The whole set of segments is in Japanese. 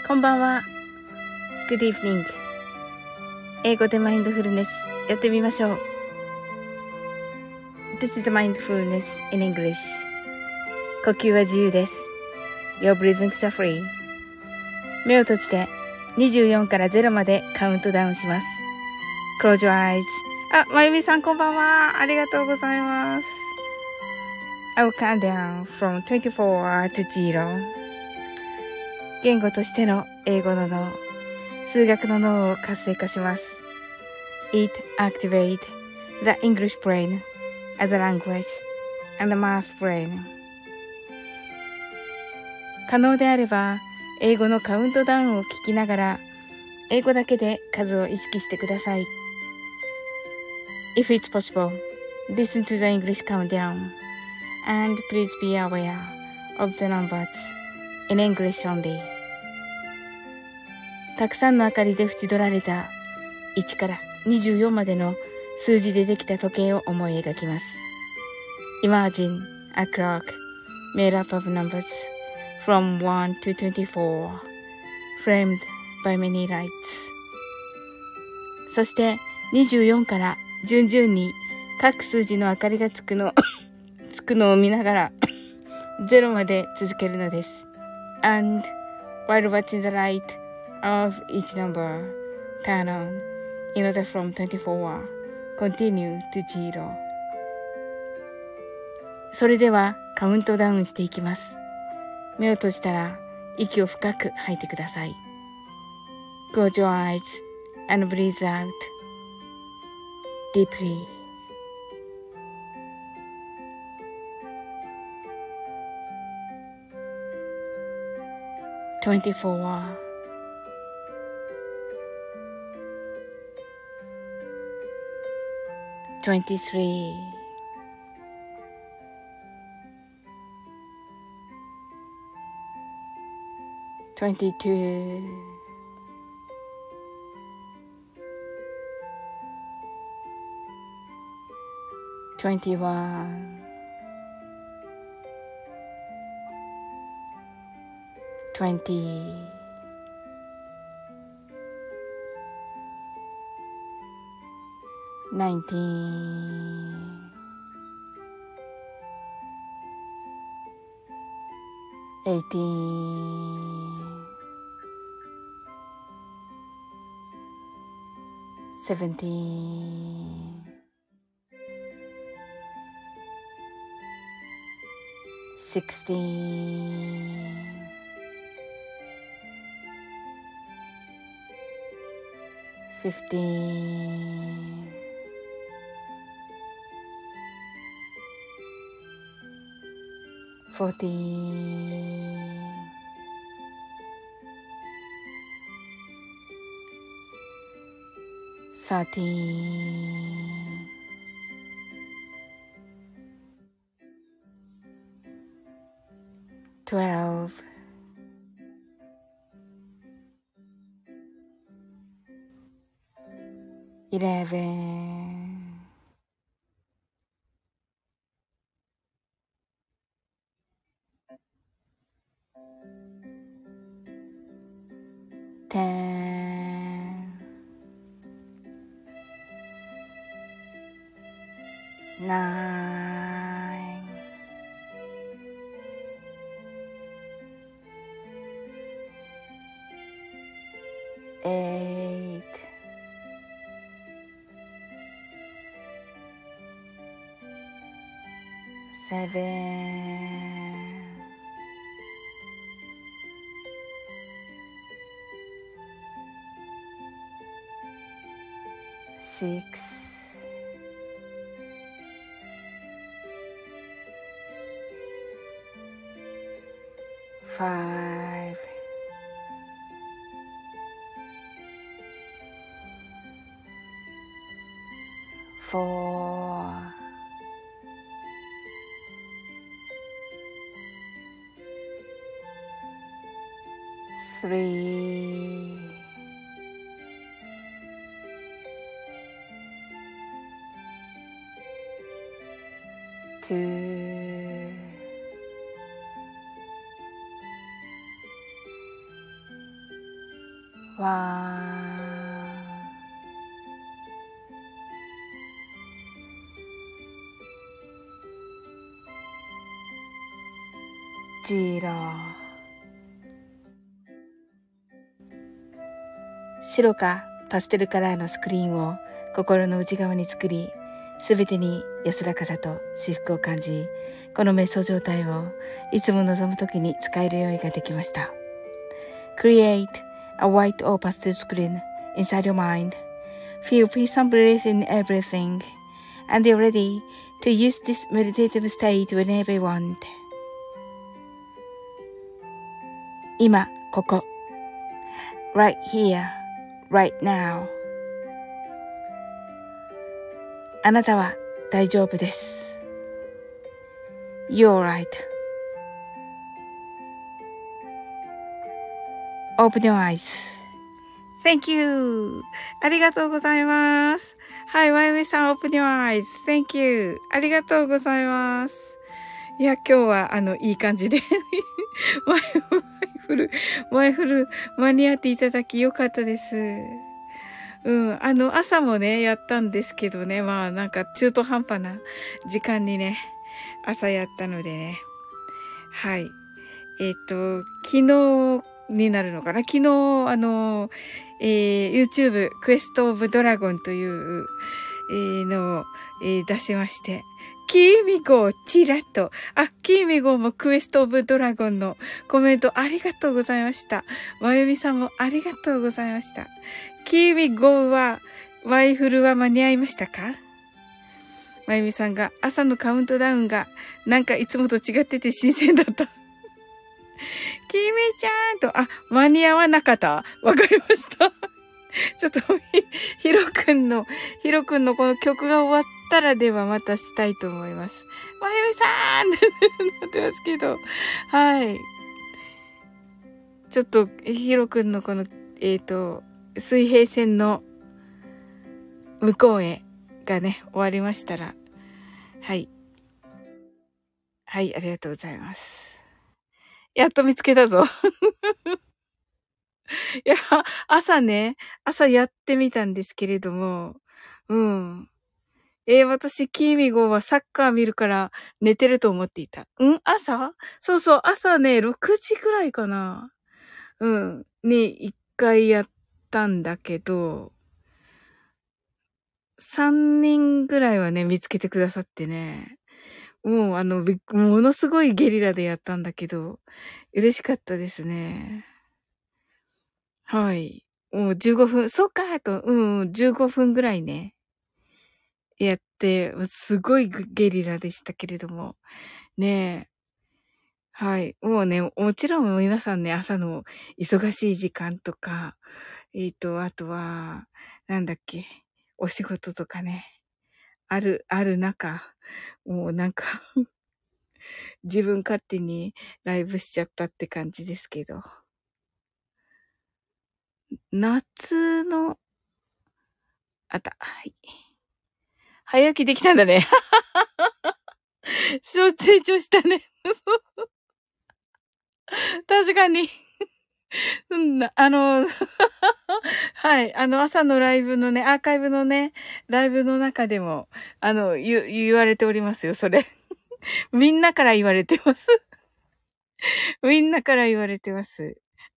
こんばんは。Good evening。英語でマインドフルネスやってみましょう。This is mindfulness in English。呼吸は自由です。Your breathing is free。目を閉じて24から0までカウントダウンします。Close your eyes。まゆみさんこんばんは。ありがとうございます。I will count down from 24 to 0。言語としての英語の脳、数学の脳を活性化します。It activates the English brain as a language and the math brain。可能であれば、英語のカウントダウンを聞きながら、英語だけで数を意識してください。If it's possible, listen to the English countdown and please be aware of the numbers in English only。たくさんの明かりで縁取られた1から24までの数字でできた時計を思い描きます。Imagine a clock made up of numbers from 1 to 24, framed by many lights。そして24から順々に各数字の明かりがつくのを見ながら0まで続けるのです。And while watching the light of each number turn on in order from 24 continue to 0。それではカウントダウンしていきます。目を閉じたら息を深く吐いてください。Close your eyes and breathe out deeply。24 23 22 21 20 19 18 17 16 15 14 13 12 11 10 9 8 7 6 5 4 3 2 1 白かパステルカラーのスクリーンを心の内側に作り、すべてに安らかさと至福を感じ、この瞑想状態をいつも望むときに使える用意ができました。Create a white or pastel screen inside your mind. Feel peace and bliss in everything, and you're ready to use this meditative state whenever you want. 今、ここ。Right here, right now. あなたは大丈夫です。You're right. Open your eyes.Thank you. ありがとうございます。はい、まゆみさん、open your eyes. Thank you. ありがとうございます。いや、今日はいい感じで前フル、間に合っていただきよかったです。朝もね、やったんですけどね、まあ、なんか中途半端な時間にね、朝やったのでね。はい。昨日になるのかな？昨日、YouTube クエストオブドラゴンという、のを、出しまして、キーミゴチラッと、キーミゴもクエストオブドラゴンのコメントありがとうございました。まゆみさんもありがとうございました。キーミゴは、ワイフルは間に合いましたか？まゆみさんが朝のカウントダウンがなんかいつもと違ってて新鮮だった。キミちゃんと、間に合わなかった？わかりました。ちょっと、ヒロくんのこの曲が終わったらではまたしたいと思います。まゆみさんなってますけど。はい。ちょっと、ヒロくんのこの、水平線の向こうへがね、終わりましたら。はい。はい、ありがとうございます。やっと見つけたぞ。いや、朝やってみたんですけれども、私、キーミゴはサッカー見るから寝てると思っていた。朝？そうそう、朝ね、6時くらいかな。一回やったんだけど、3人ぐらいはね、見つけてくださってね。もうものすごいゲリラでやったんだけど、嬉しかったですね。はい。もう15分、そうかと、15分ぐらいね、やって、すごいゲリラでしたけれども。ねえ。はい。もうね、もちろん皆さんね、朝の忙しい時間とか、あとは、なんだっけ、お仕事とかね、ある中、もうなんか自分勝手にライブしちゃったって感じですけど。夏の、はい。早起きできたんだね。成長したね。確かに。はい。朝のライブのね、アーカイブのね、ライブの中でも、言われておりますよ、それ。みんなから言われてます。みんなから言われてます。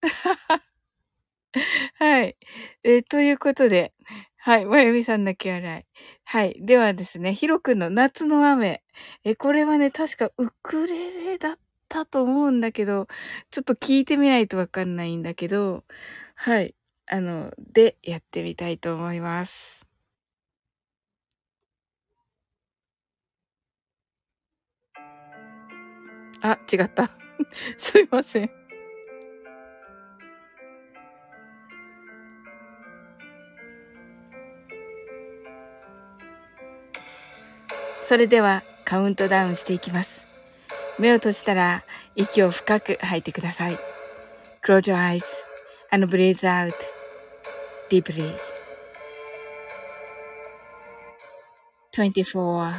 はい。ということで、はい。まゆみさん泣き笑い。はい。ではですね、ひろくんの夏の雨。これはね、確かウクレレだったと思うんだけど、ちょっと聞いてみないとわかんないんだけど、はい。で、やってみたいと思います。違った。すいません。それではカウントダウンしていきます。目を閉じたら息を深く吐いてください。Close your eyes and breathe out deeply. 24,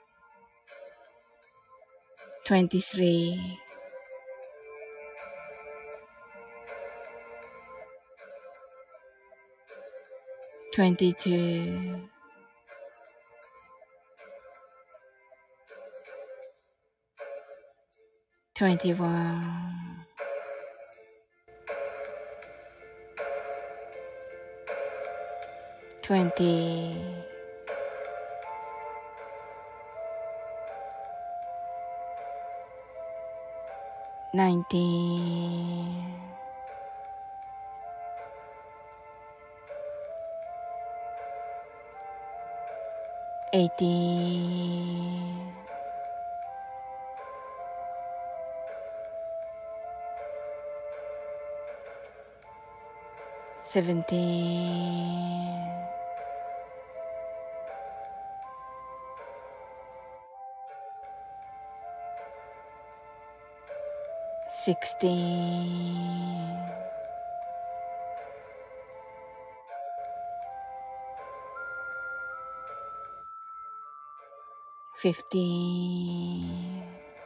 23, 22, 21, 20, 19, 18, 17, 16, 15,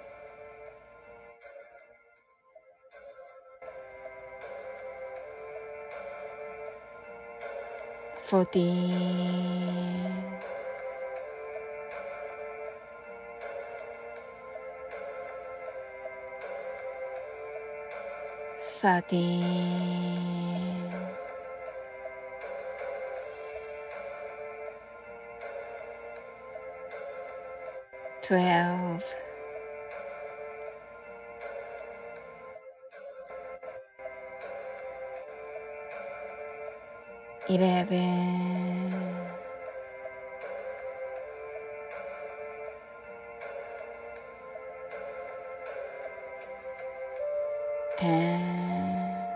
14, 13, 12, 11, 10,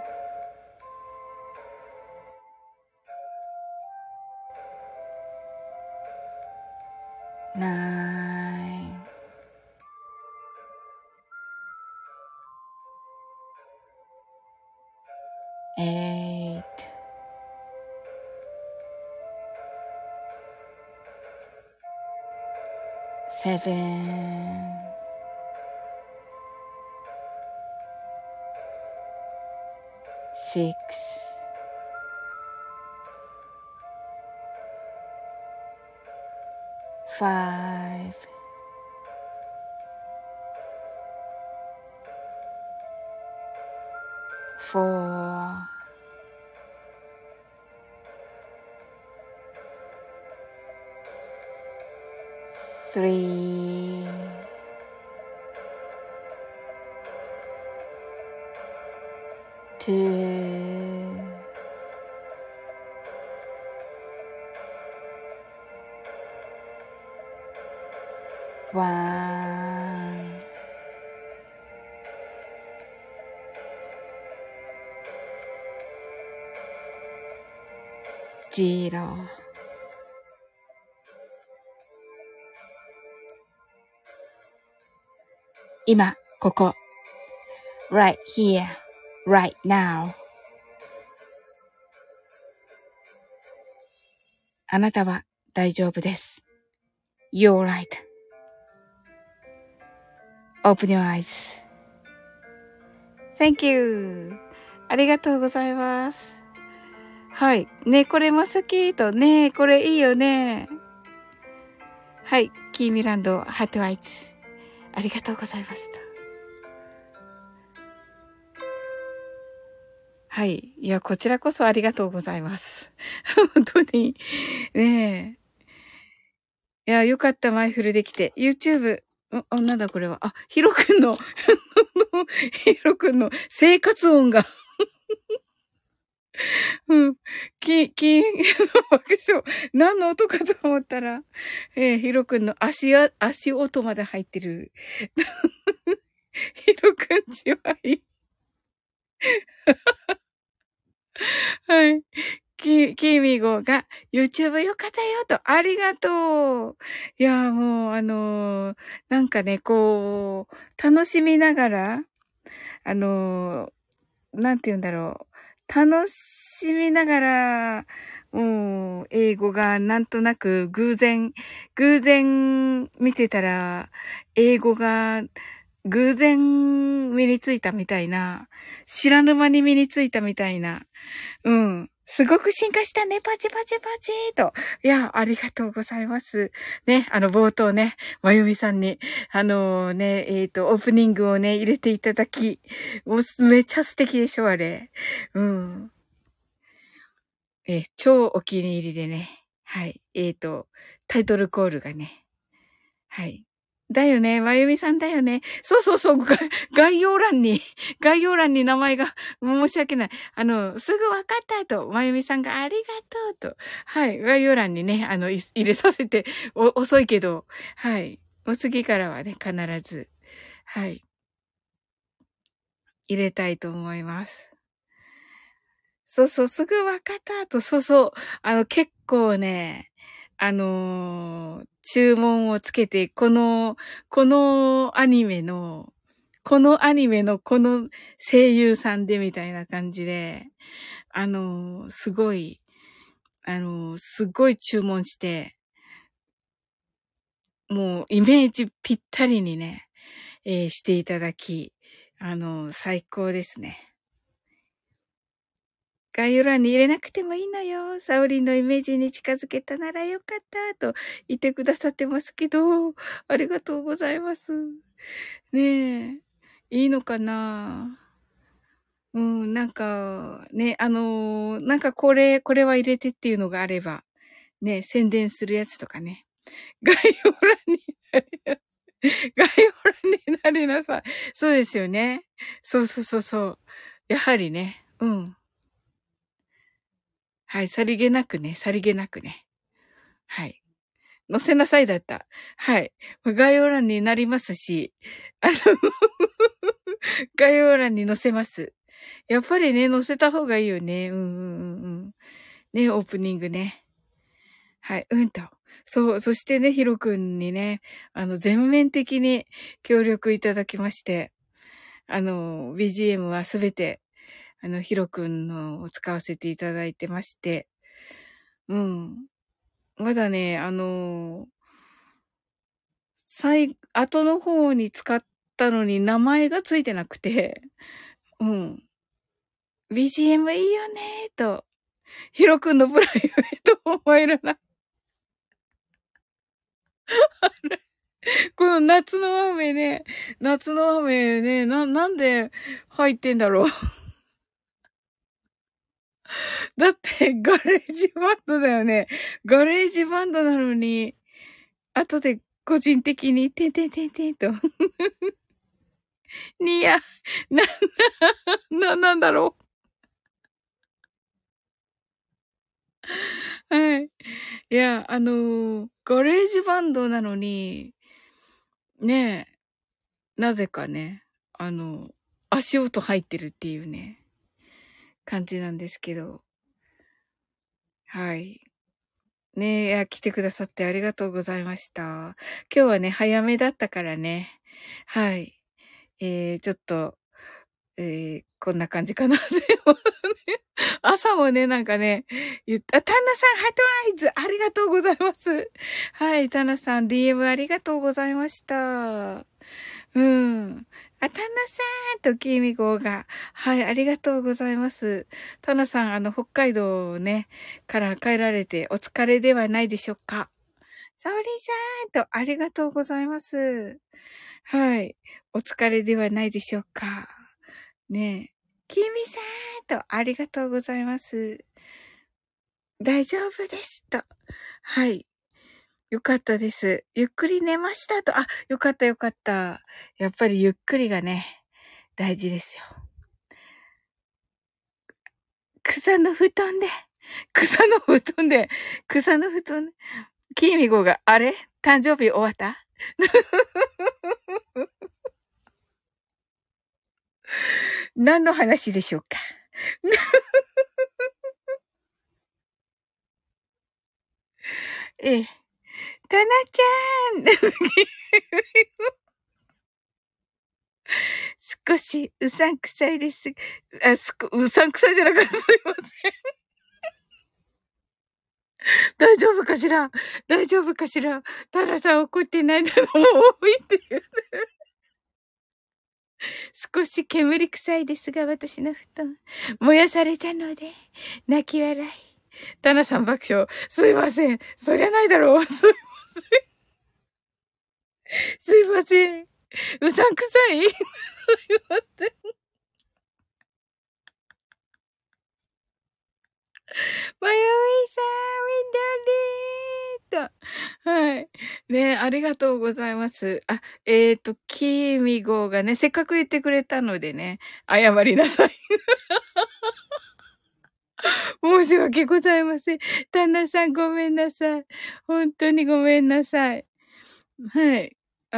9, 8, 7, 6, 5, 4, 3, 2, 1. 0. 今、ここ。right here, right now. あなたは大丈夫です。You're right. Open your eyes. Thank you. ありがとうございます。はい。ね、これも好きとね、これいいよね。はい。キーミランド、ハートアイズ。ありがとうございます。はい。いや、こちらこそありがとうございます。本当に。ねえ。いや、よかった、マイフルできて。YouTube、なんだこれは。あ、ヒロくんの、ヒロくんの生活音がうん。爆笑。何の音かと思ったら、ヒロくんの足音まで入ってる。ヒロくんちはいい。はい。キーミゴが YouTube よかったよと、ありがとう。いや、もうなんかね、こう、楽しみながら、なんて言うんだろう。楽しみながら、英語がなんとなく偶然見てたら、英語が偶然身についたみたいな、知らぬ間に身についたみたいな、 すごく進化したね。パチパチパチと。いや、ありがとうございます。ね、冒頭ね、まゆみさんに、オープニングをね、入れていただき、もう、めっちゃ素敵でしょ、あれ。うん。超お気に入りでね。はい。タイトルコールがね。はい。だよね。まゆみさんだよね。そうそうそう。概要欄に名前が申し訳ない。すぐ分かったと、まゆみさんがありがとうと。はい。概要欄にね、入れさせて、遅いけど、はい。お次からはね、必ず、はい。入れたいと思います。そうそう、すぐ分かったと、そうそう。結構ね、注文をつけて、この声優さんでみたいな感じで、すごい注文して、もうイメージぴったりにね、していただき、最高ですね。概要欄に入れなくてもいいのよ。サオリンのイメージに近づけたならよかった、と言ってくださってますけど、ありがとうございます。ねえ、いいのかな？うん、なんか、ね、なんかこれは入れてっていうのがあれば、ね、宣伝するやつとかね。概要欄になりな、概要欄になりなさい。そうですよね。そうそうそうそう。やはりね、うん。はい、さりげなくね。はい。載せなさいだった。はい。概要欄になりますし、あの概要欄に載せます。やっぱりね、載せた方がいいよね。うんうんうんうん。ね、オープニングね。はい、うんと。そう、そしてね、ヒロくんにね、全面的に協力いただきまして、BGM はすべて、ヒロくんのを使わせていただいてまして、うん。まだね、後の方に使ったのに名前がついてなくて、うん。BGM いいよねーと、ヒロくんのプライベートも入らない。この夏の雨ね、なんで入ってんだろう。だって、ガレージバンドだよね。ガレージバンドなのに、後で個人的に、てんと。にや、なんだろう。はい。いや、ガレージバンドなのに、ねなぜかね、足音入ってるっていうね、感じなんですけど。はい。ねえ、いや、来てくださってありがとうございました。今日はね、早めだったからね。はい。ちょっと、こんな感じかな。でもね、朝もね、なんかね、タンナさん、ハートアイズ、ありがとうございます。はい、タンナさん、DM ありがとうございました。うん。タンナさんとキミゴが、はい、ありがとうございます。タナさん、北海道ね、から帰られてお疲れではないでしょうか。サオリンさんと、ありがとうございます。はい。お疲れではないでしょうか。ねえ。キミさんと、ありがとうございます。大丈夫ですと。はい。よかったです。ゆっくり寝ましたと。あ、よかったよかった。やっぱりゆっくりがね、大事ですよ。草の布団で、草の布団で、草の布団で、キーミゴが、あれ誕生日終わった何の話でしょうか。ええ。タナちゃん少しうさんくさいです。うさんくさいじゃなかった。すいません。大丈夫かしら大丈夫かしらタナさん怒ってないのも多いっていう。 少し煙臭いですが、私の布団。燃やされたので、泣き笑い。タナさん爆笑。すいません。そりゃないだろう。すいません。うさんくさい。すいません。まゆみさん、緑と。はい。ね、ありがとうございます。あ、キミゴがね、せっかく言ってくれたのでね、謝りなさい。申し訳ございません。旦那さんごめんなさい。本当にごめんなさい。はい。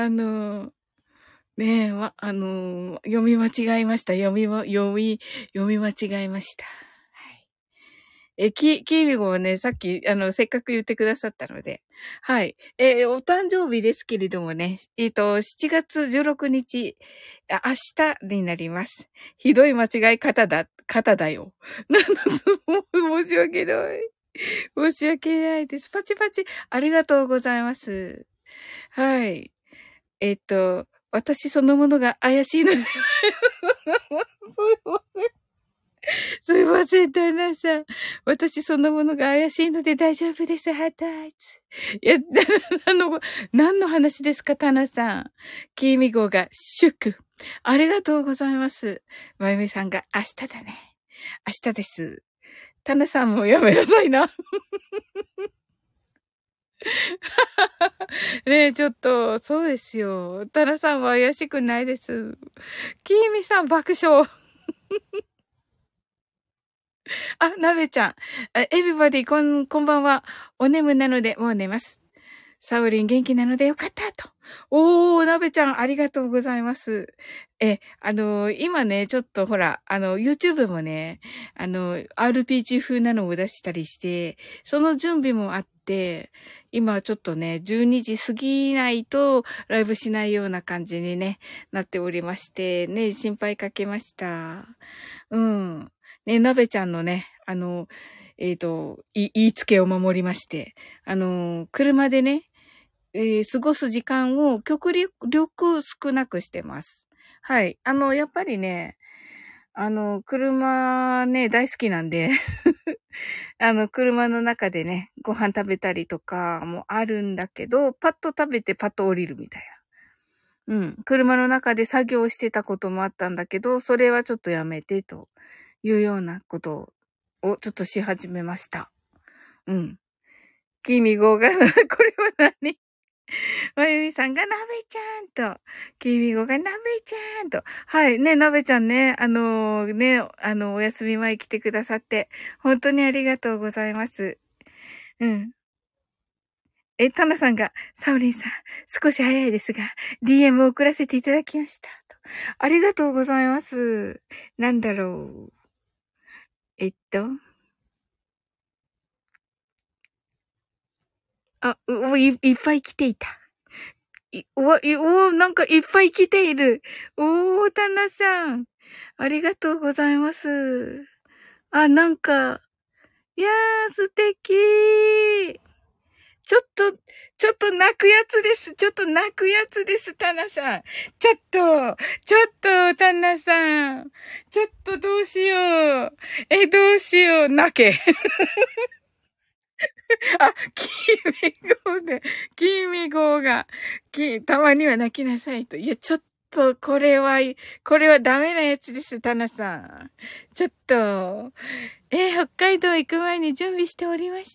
ねえ、読み間違えました。読み間違えました。はい。キーミゴはね、さっき、せっかく言ってくださったので。はい。お誕生日ですけれどもね、7月16日、明日になります。ひどい間違い方だよ。申し訳ない。申し訳ないです。パチパチ、ありがとうございます。はい。私そのものが怪しいのですいません、旦那さん。私そのものが怪しいので大丈夫です、ハートアイツ。いや、何の話ですか、タナさん。キーミゴが祝。ありがとうございます。まゆみさんが明日だね。明日です。タナさんもやめなさいな。ねえ、ちょっと、そうですよ。タナさんは怪しくないです。キーミさん爆笑。あ、なべちゃん。エビバディ、こんばんは。お眠なので、もう寝ます。サウリン元気なのでよかったと。なべちゃん、ありがとうございます。今ね、ちょっとほら、YouTube もね、RPG 風なのを出したりして、その準備もあって、今ちょっとね、12時過ぎないとライブしないような感じにね、なっておりまして、ね、心配かけました。うん。ね、なべちゃんのね、言いつけを守りまして、車でね、過ごす時間を極力少なくしてます。はい。やっぱりね、車ね、大好きなんで車の中でね、ご飯食べたりとかもあるんだけど、パッと食べてパッと降りるみたいな。うん。車の中で作業してたこともあったんだけど、それはちょっとやめてというようなことをちょっとし始めました。うん。キミゴがこれは何まゆみさんがなべちゃんと、きみごがなべちゃんと。はい。ね、なべちゃんね、お休み前来てくださって、本当にありがとうございます。うん。タナさんが、サウリンさん、少し早いですが、DM を送らせていただきました。とありがとうございます。なんだろう。いっぱい来ていた。なんかいっぱい来ている。タナさん。ありがとうございます。あ、なんか、いやー、素敵。ちょっと、ちょっと泣くやつです。ちょっと泣くやつです、タナさん。ちょっと、タナさん。ちょっとどうしよう。どうしよう。泣け。あ、キミゴが、たまには泣きなさいと。いや、ちょっと、これはダメなやつです、タナさん。ちょっと、北海道行く前に準備しておりまして。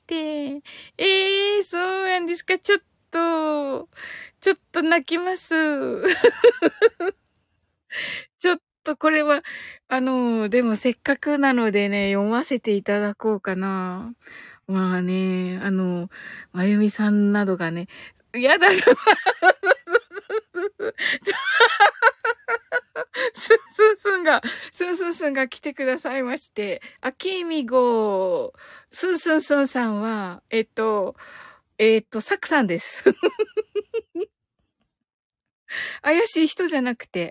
そうなんですか。ちょっと泣きます。ちょっとこれは、でもせっかくなのでね、読ませていただこうかな。まあね、まゆみさんなどがね、やだ、スンスンスンが来てくださいまして、キーミゴー、スンスンスンさんは、サクさんです。怪しい人じゃなくて。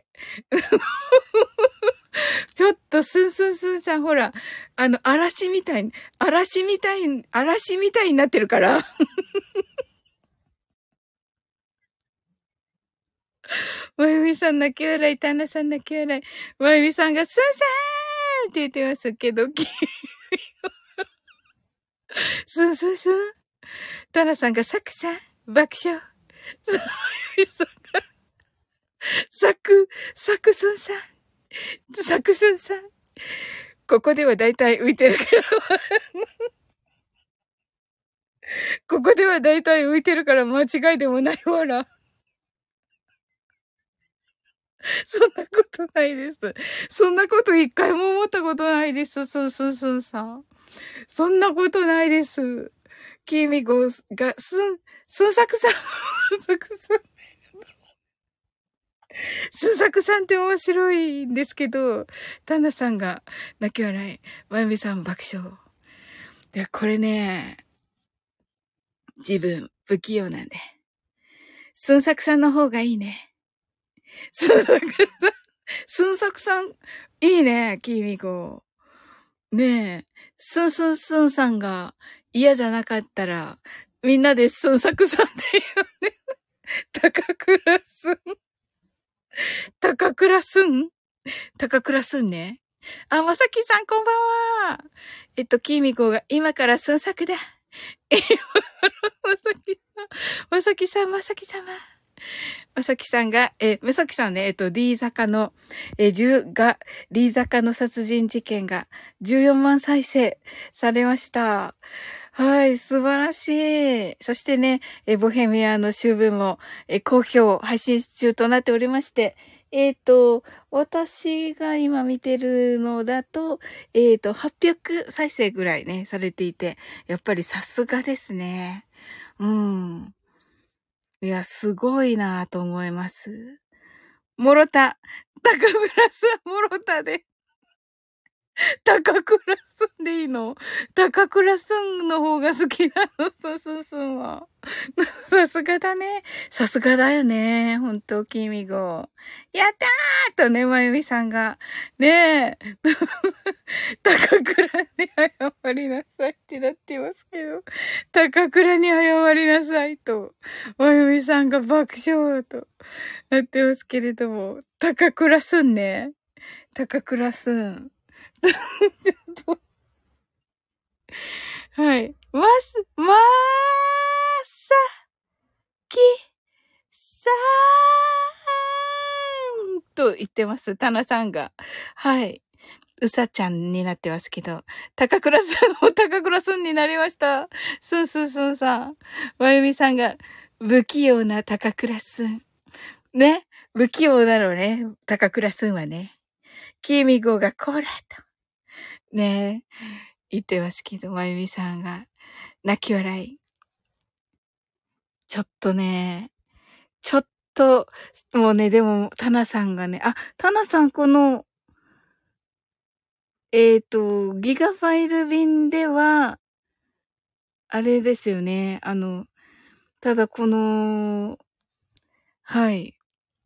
ちょっと、スンスンスンさん、ほら、嵐みたいになってるから。 まゆみさん泣き笑い、タナさん泣き笑い。まゆみさんが、スーさーんって言ってますけど、スースースー。タナさんが、サクさん、爆笑。まゆみさんが、サクスンさん、サクスンさん。ここではだいたい浮いてるから、ここではだいたい浮いてるから間違いでもないわら。そんなことないです。そんなこと一回も思ったことないです。スンスンスンさん。そんなことないです。キミゴが、スンサクさん、スンサクさんって面白いんですけど、タナさんが泣き笑い、まゆみさん爆笑。で、これね、自分不器用なんで。スンサクさんの方がいいね。スンサクさん、スンサクさん、いいね、キミゴ。ねえ、スンスンスンさんが嫌じゃなかったら、みんなでスンサクさんで呼んで、高倉すん、高倉すん高倉すんね。あ、まさきさんこんばんは。きみこが今からスンサクだ。まさきさん、まさきさん、まさき様。まさきさんが、まさきさんね、D 坂の、D 坂の殺人事件が14万再生されました。はい、素晴らしい。そしてね、ボヘミアの終分も、好評配信中となっておりまして、私が今見てるのだと、800再生ぐらいね、されていて、やっぱりさすがですね。うん。いや、すごいなぁと思います。もろた、高村さん、もろたで。高倉すんでいいの？高倉すんの方が好きなの、すんは。さすがだね。さすがだよね。ほんと、きみご。やったーとね、まゆみさんが。ねえ。高倉に謝りなさいってなってますけど。高倉に謝りなさいと。まゆみさんが爆笑となってますけれども。高倉すんね。高倉すん。はい。まさきさーんと言ってます。タナさんが。はい。うさちゃんになってますけど。高倉さんも高倉すんになりました。すんすんすんさん。まゆみさんが不器用な高倉すん。ね。不器用なのね。高倉すんはね。きみごがこらと。ね。言ってますけど、まゆみさんが泣き笑い。ちょっとね、ちょっと、もうね、でも、タナさんがね、タナさんこの、ギガファイル便では、あれですよね。ただこの、はい。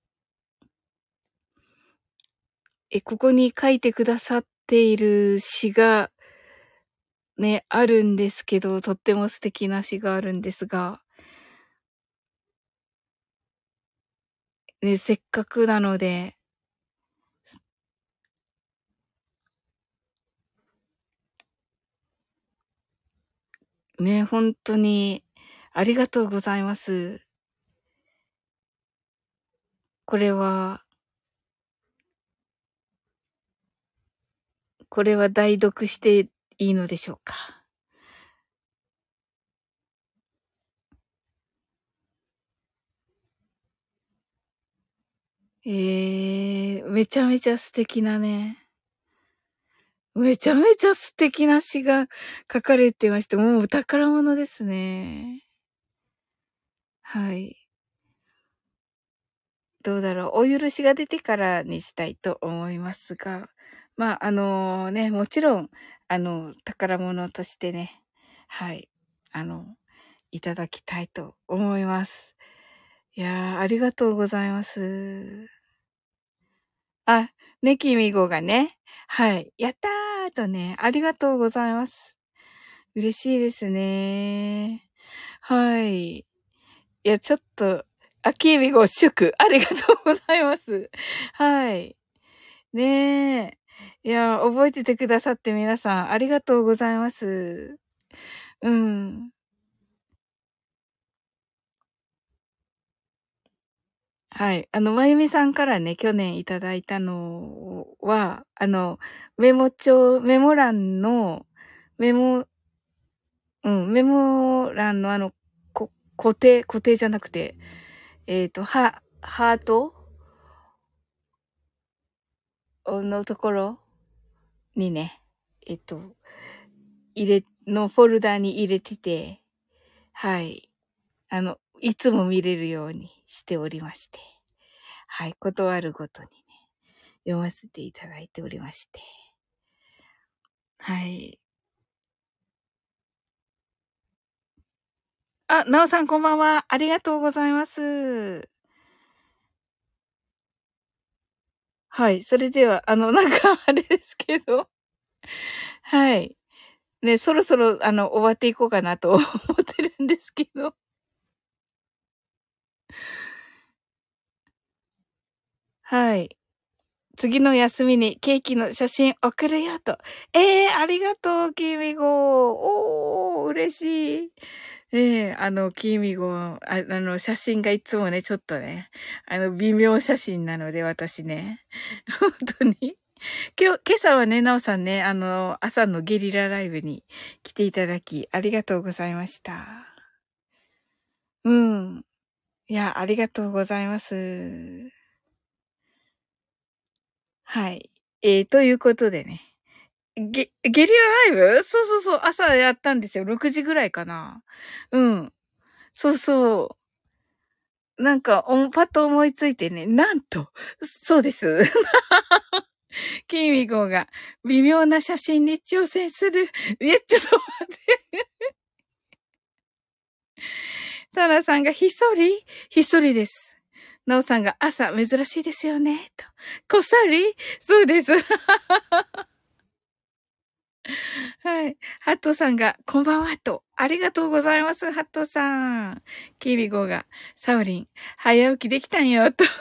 ここに書いてくださっている詩が、ね、あるんですけど、とっても素敵な詩があるんですが、ね、せっかくなので、ね、本当に、ありがとうございます。これは代読していいのでしょうか。めちゃめちゃ素敵なね。めちゃめちゃ素敵な詩が書かれてまして、もう宝物ですね。はい。どうだろう。お許しが出てからにしたいと思いますが、まあ、ね、もちろん、宝物としてね、はい、いただきたいと思います。いやー、ありがとうございます。あ、ねきみごがね、はい、やったーとね、ありがとうございます。嬉しいですね。はい。いや、ちょっと、 あ、キーミゴ祝。ありがとうございます。はい。ねえ。いや、覚えててくださって皆さん、ありがとうございます。うん。はい。まゆみさんからね、去年いただいたのは、メモ欄の、メモ、メモ欄の固定じゃなくて、ハートのところにね、のフォルダに入れてて、はい。いつも見れるようにしておりまして。はい。ことあるごとにね、読ませていただいておりまして。はい。あ、なおさんこんばんは。ありがとうございます。はい。それでは、なんかあれですけど。はい。ね、そろそろ、終わっていこうかなと思ってるんですけど。はい。次の休みにケーキの写真送るよと。ありがとう、キミゴ。嬉しい。キミゴ、写真がいつもね、ちょっとね、微妙写真なので、私ね。本当に。今朝はね、なおさんね、朝のゲリラライブに来ていただき、ありがとうございました。うん。いや、ありがとうございます。はい。ということでね。ゲリラライブそうそうそう、朝やったんですよ。6時ぐらいかな。うん。そうそう。なんか、パッと思いついてね、なんと、そうです。キミゴが微妙な写真に挑戦する。ちょっと待って。タナさんがひっそりひっそりです。ナオさんが朝珍しいですよね。と。こっそりそうです。はい。ハットさんが、こんばんはと。ありがとうございます、ハットさん。キビゴが、サオリン、早起きできたんよ、と。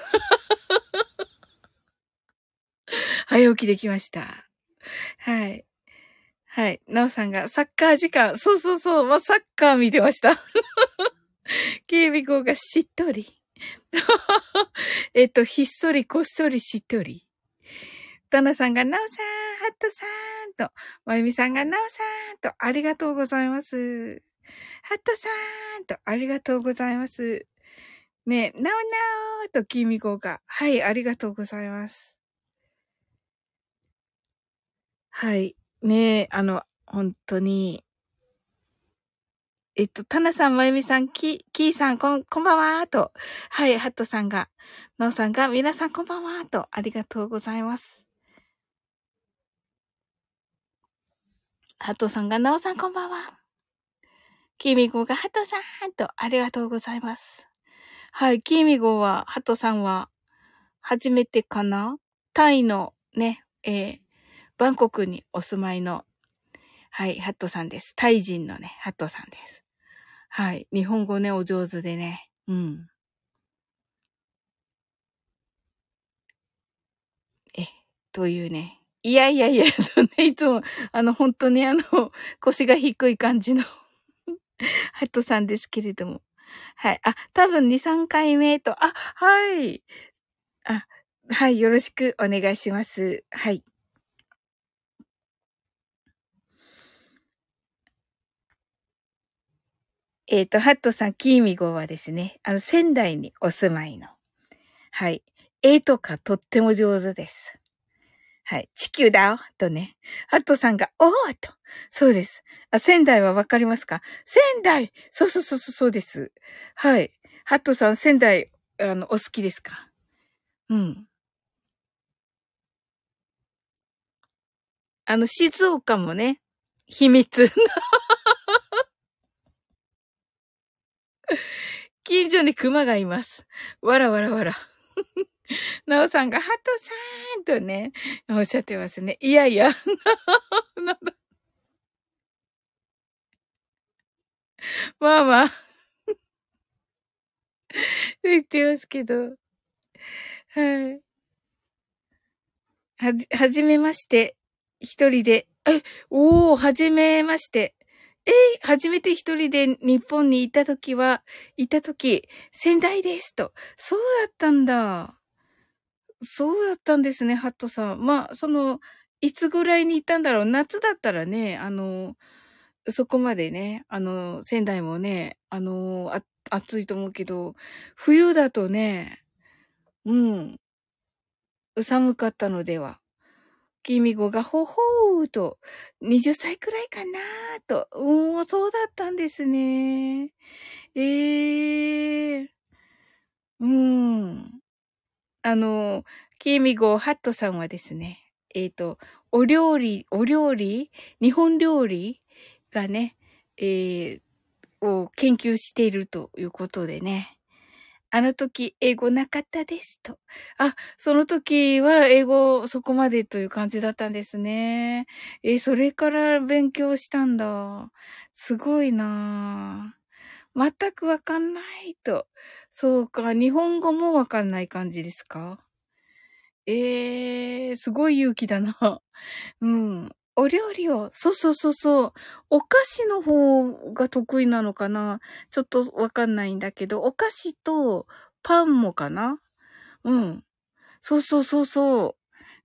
早起きできました。はい。はい。ナオさんが、サッカー時間。そうそうそう。まあ、サッカー見てました。キビゴがしっとり。ひっそりこっそりしっとり。タナさんが、ナオさん、ハットさんと、まゆみさんが、ナオさんと、ありがとうございます。ハットさんと、ありがとうございます。ねえ、なおなおと、きみこが、はい、ありがとうございます。はい。ねえ、本当に、タナさん、まゆみさん、キーさん、こんばんはと、はい、ハットさんが、ナオさんが、皆さんこんばんはと、ありがとうございます。ハットさんが、ナオさんこんばんは。キミゴが、ハトさんと、ありがとうございます。はい、キミゴは、ハトさんは、初めてかなタイのね、バンコクにお住まいの、はい、ハットさんです。タイ人のね、ハットさんです。はい、日本語ね、お上手でね。うん。というね。いやいやいや、いつも、本当に腰が低い感じのハットさんですけれども。はい。あ、多分2、3回目と、はい。あ、はい。よろしくお願いします。はい。ハットさん、キーミゴはですね、仙台にお住まいの。はい。絵とかとっても上手です。はい。地球だよとね。ハットさんが、おーと。そうです。仙台はわかりますか？仙台そうそうそうそうです。はい。ハットさん、仙台、お好きですか？うん。静岡もね、秘密。近所に熊がいます。わらわらわら。なおさんが、ハトさーんとね、おっしゃってますね。いやいや。まあまあ。 言ってますけど。はい。はじめまして。一人で。はじめまして。初めて一人で日本にいたとき、仙台ですと。そうだったんだ。そうだったんですね、ハットさん。まあ、いつぐらいに行ったんだろう。夏だったらね、そこまでね、仙台もね、暑いと思うけど、冬だとね、うん、寒かったのでは。きみごがほほーと、20歳くらいかなーと。そうだったんですね。ええうん。あの、きみごハットさんはですね、お料理日本料理がね、えー、を研究しているということでね。あの時、英語なかったですと。その時は英語そこまでという感じだったんですね。それから勉強したんだ。すごいなぁ。全くわかんないと。そうか、日本語もわかんない感じですか？すごい勇気だな。うん。お料理を、そうそうそうそう。お菓子の方が得意なのかな？ちょっとわかんないんだけど、お菓子とパンもかな？うん。そうそうそうそう。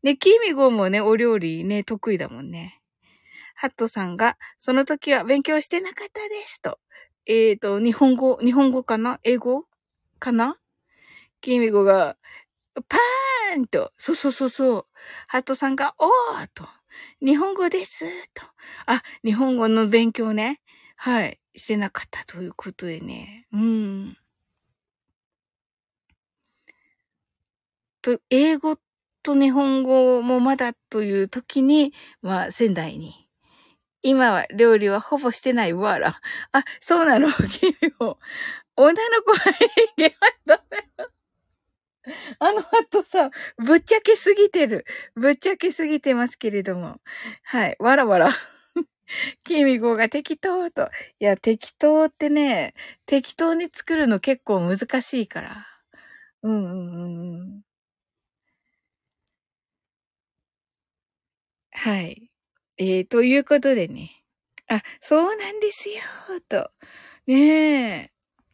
ね、キミゴもね、お料理ね、得意だもんね。ハットさんが、その時は勉強してなかったですと。日本語かな？英語かな？キミゴが、パーンと、そうそうそうそう。ハットさんが、おーと、日本語です、と。日本語の勉強ね。はい。してなかったということでね。うん。英語と日本語もまだという時に、まあ、仙台に。今は料理はほぼしてないわら。そうなの、君も。女の子は人間はダメ。あとさ、ぶっちゃけすぎてる。ぶっちゃけすぎてますけれども。はい。わらわら。キミゴが適当と。いや、適当ってね、適当に作るの結構難しいから。うんうんうんうん。はい。ということでね。そうなんですよ、と。ねえ。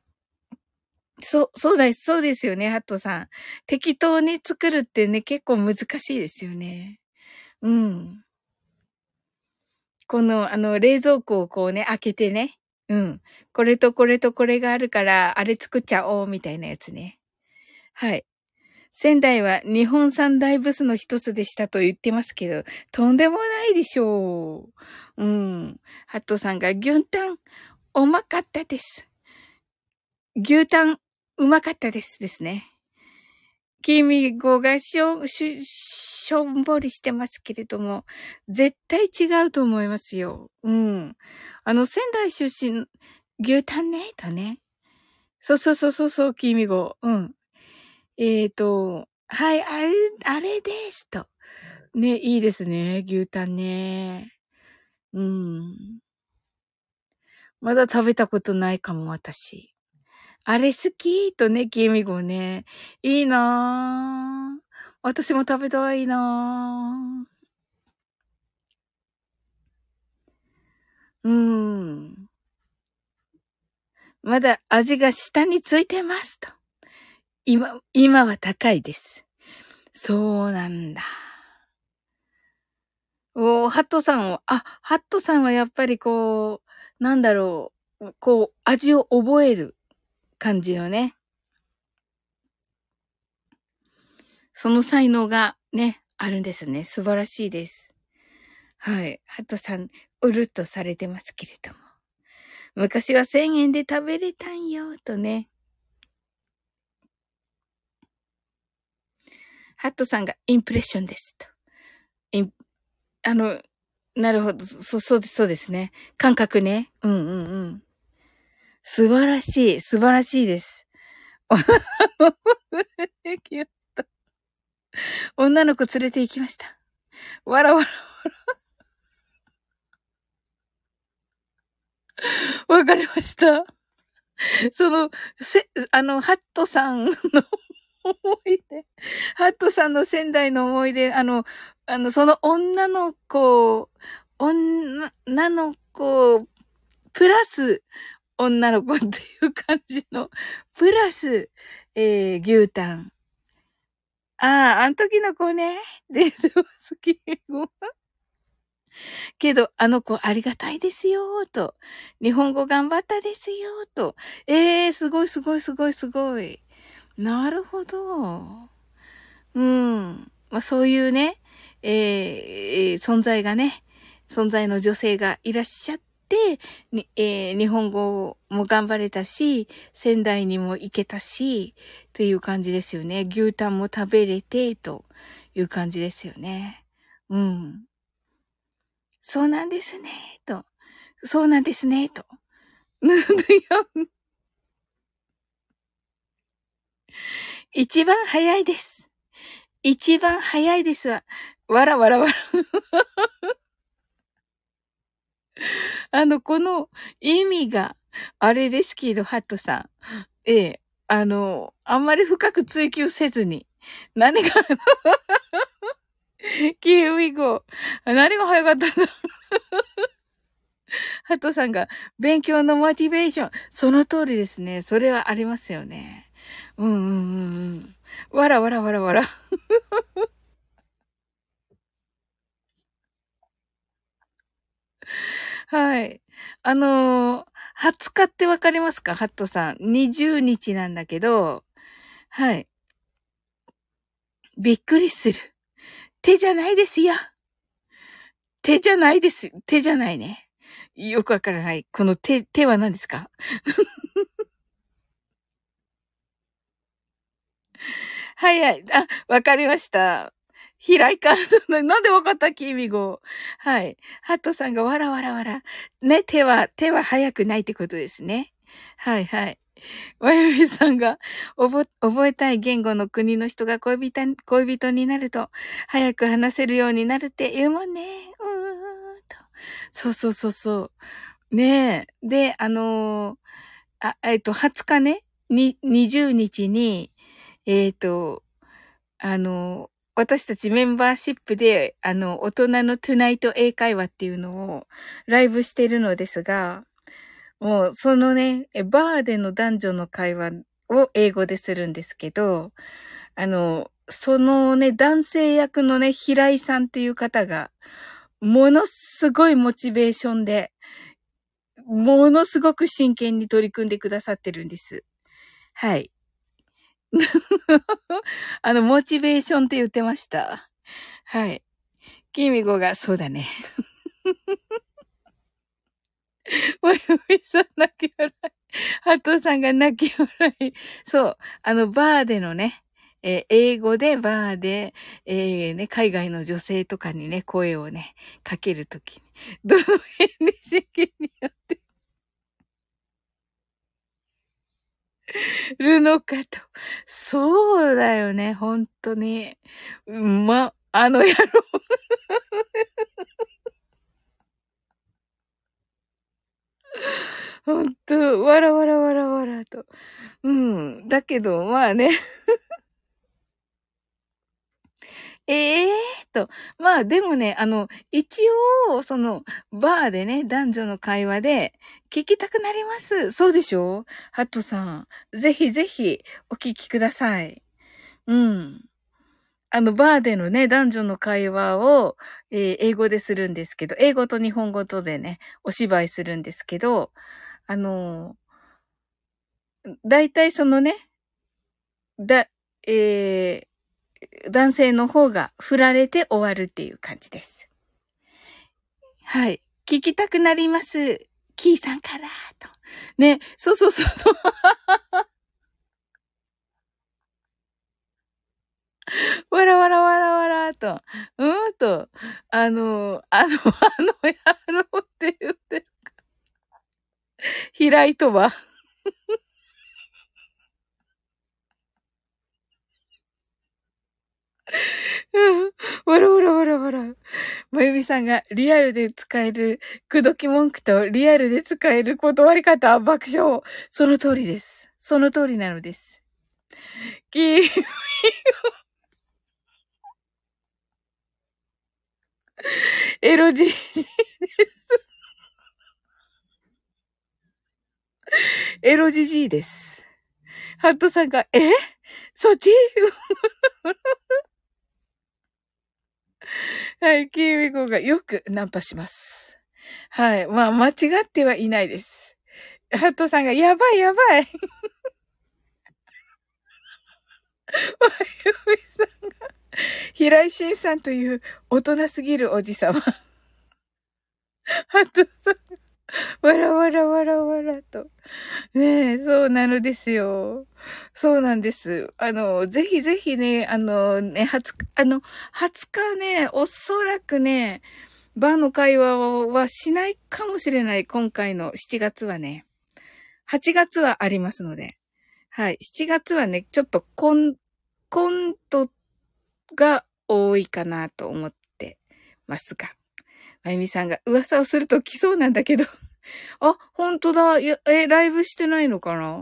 そうですよね、ハットさん。適当に作るってね、結構難しいですよね。うん。冷蔵庫をこうね、開けてね。うん。これとこれとこれがあるから、あれ作っちゃおう、みたいなやつね。はい。仙台は日本三大ブスの一つでしたと言ってますけど、とんでもないでしょう。うん。ハットさんが牛タン、うまかったです。牛タン、うまかったですね。君語がしょんぼりしてますけれども、絶対違うと思いますよ。うん。仙台出身、牛タンね、とね。そうそうそうそうそう、君語。うん。はい、あれです、と。ね、いいですね、牛タンね。うん。まだ食べたことないかも、私。あれ好きとね、君語ね。いいなぁ。私も食べたいなぁ。うーん。まだ味が下についてますと。今は高いです。そうなんだ。ハットさんはやっぱりこう、なんだろう、こう、味を覚える感じのね。その才能がね、あるんですね。素晴らしいです。はい。ハットさん、うるっとされてますけれども。昔は1000円で食べれたんよ、とね。ハットさんがインプレッションです、と。インあの、なるほど。そうですね。感覚ね。うんうんうん。素晴らしい。素晴らしいです。女の子連れて行きました。わらわら。わかりました。 その、ハットさんの思い出、ハットさんの仙台の思い出、その女の子、プラス、女の子っていう感じの、プラス、牛タン。ああ、あの時の子ね、って言ってます、キミゴ。けど、あの子ありがたいですよ、と。日本語頑張ったですよ、と。すごいすごいすごいすごい。なるほど。うん。まあ、そういうね、存在の女性がいらっしゃって、日本語も頑張れたし、仙台にも行けたし、という感じですよね。牛タンも食べれて、という感じですよね。うん。そうなんですね、と。そうなんですね、と。一番早いです。一番早いですわ。わらわらわら。この意味が、あれですけど、ハットさん。ええ、あんまり深く追求せずに、何が、キウイ語、何が早かったんだ。ハットさんが、勉強のモチベーション。その通りですね。それはありますよね。うんうんうんうん。わらわらわらわら。はい。20日ってわかりますかハットさん。20日なんだけど、はい。びっくりする。手じゃないですよ。手じゃないです。手じゃないね。よくわからない。この手は何ですか？はいはい。あ、わかりました。平井か。なんでわかったキミゴ。はい。ハットさんがわらわらわら。ね、手は早くないってことですね。はいはい。わゆみさんが、覚えたい言語の国の人が恋人になると、早く話せるようになるって言うもんね。と。そうそうそうそう。ねえ。で、20日ね、20日に、えっと、私たちメンバーシップで、大人のトゥナイト英会話っていうのをライブしてるのですが、もう、そのね、バーでの男女の会話を英語でするんですけど、そのね、男性役のね、平井さんっていう方が、ものすごいモチベーションで、ものすごく真剣に取り組んでくださってるんです。はい。モチベーションって言ってました。はい。キミゴが、そうだね。おゆみさん泣き笑い。ハトさんが泣き笑い。そう。バーでのね、英語でバーで、海外の女性とかにね、声をね、かけるときに、どの辺に真剣にやってるのかと。そうだよね、本当に。あの野郎。本当、わらわらわらわらと。うん。だけど、まあね。ええと。まあでもね、一応、バーでね、男女の会話で、聞きたくなります。そうでしょハットさん。ぜひぜひ、お聞きください。うん。バーでのね、男女の会話を、英語でするんですけど、英語と日本語とでね、お芝居するんですけど、あの、大体そのね、だ、え男性の方が振られて終わるっていう感じです。はい。聞きたくなります。キーさんから、と。ね、そうそうそうそう。わらわらわらわら、と。と。野郎って言って、平井とは。うん。わらわらわらわら。 まゆみさんがリアルで使える口説き文句とリアルで使える断り方、爆笑。その通りです。その通りなのです。エロじ、エロじじいです。ハットさんが、そっちはい、キーウィゴがよくナンパします。はい。まあ、間違ってはいないです。ハットさんが、やばいやばい。まゆみさん、平井慎さんという大人すぎるおじさま。ハットさん、わらわらわらわらと。ねえ、そうなのですよ。そうなんです。ぜひぜひね、20日ね、おそらくね、バーの会話はしないかもしれない、今回の7月はね。8月はありますので。はい。7月はね、ちょっとコントが多いかなと思ってますが。まゆみさんが噂をすると来そうなんだけど。あ、ほんとだ。ライブしてないのかな？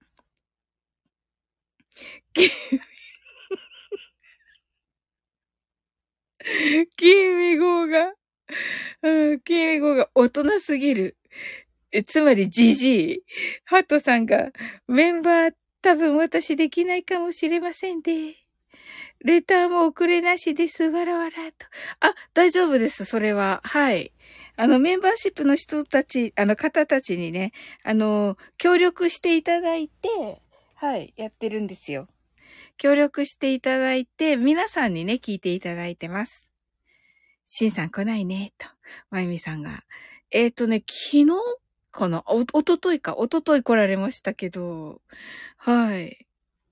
キーミゴが、キーミゴが大人すぎる。つまりジジイ。ハットさんが、メンバー多分私できないかもしれませんで。レターも送れなしです。わらわらと。あ、大丈夫です。それは。はい。メンバーシップの人たち、方たちにね、協力していただいて、はい、やってるんですよ。協力していただいて、皆さんにね、聞いていただいてます。シンさん来ないね、と。まゆみさんが。昨日かなおととい来られましたけど、はい。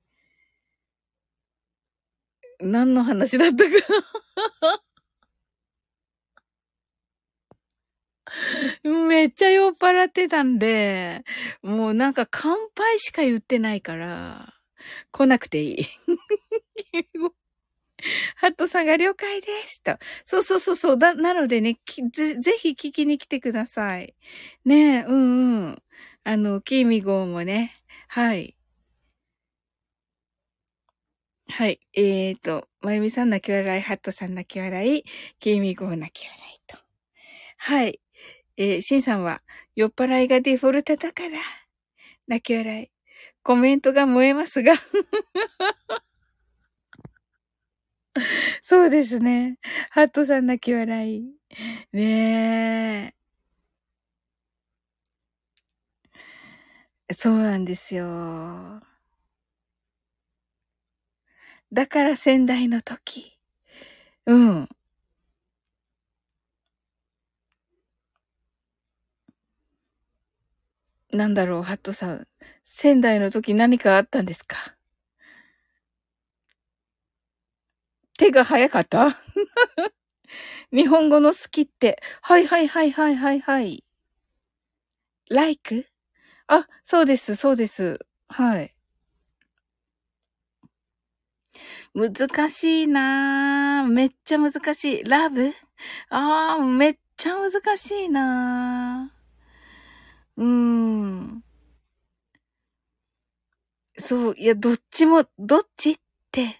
何の話だったかめっちゃ酔っ払ってたんで、もうなんか乾杯しか言ってないから、来なくていい。ハットさんが了解ですと。そう。なのでね、ぜひ聞きに来てください。ねえ、うん。キーミゴーもね。はい。はい。まゆみさん泣き笑い、ハットさん泣き笑い、キーミゴー泣き笑いと。はい。シンさんは、酔っ払いがデフォルトだから、泣き笑い。コメントが燃えますが。そうですね。ハットさん泣き笑い。ねえ。そうなんですよ。だから仙台の時。うん。なんだろう、ハットさん。仙台の時何かあったんですか？手が早かった？日本語の好きって。はい。like？ あ、そうです、そうです。はい。難しいなぁ。めっちゃ難しい。ラブ？めっちゃ難しいなぁ。そう、いや、どっちって。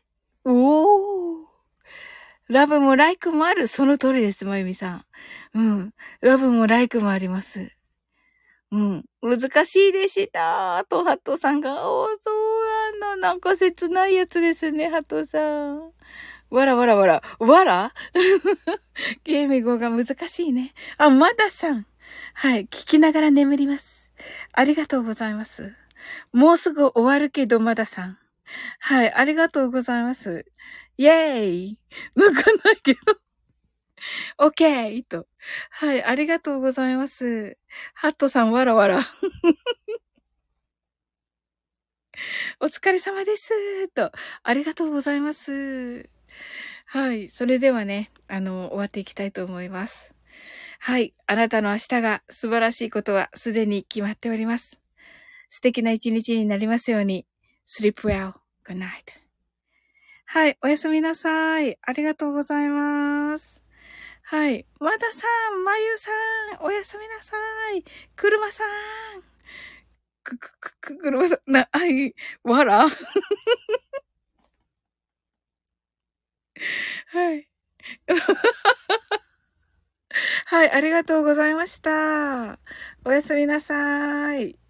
おー。ラブもライクもある。その通りです、まゆみさん。うん。ラブもライクもあります。うん。難しいでした。と、ハトさんが、そうなんか切ないやつですね、ハトさん。わら。わらゲーミ語が難しいね。あ、まださん。はい。聞きながら眠ります。ありがとうございます。もうすぐ終わるけど、まださん。はい。ありがとうございます。イェーイ抜かないけど。オッケーと。はい。ありがとうございます。ハットさん、わらわら。お疲れ様です。と。ありがとうございます。はい。それではね、終わっていきたいと思います。はい。あなたの明日が素晴らしいことはすでに決まっております。素敵な一日になりますように。sleep well. Good night. はい。おやすみなさい。ありがとうございます。 はい。まださん、まゆさん、おやすみなさい。くるまさん。くるまさん、はい、わらはい。はい、ありがとうございました。おやすみなさい。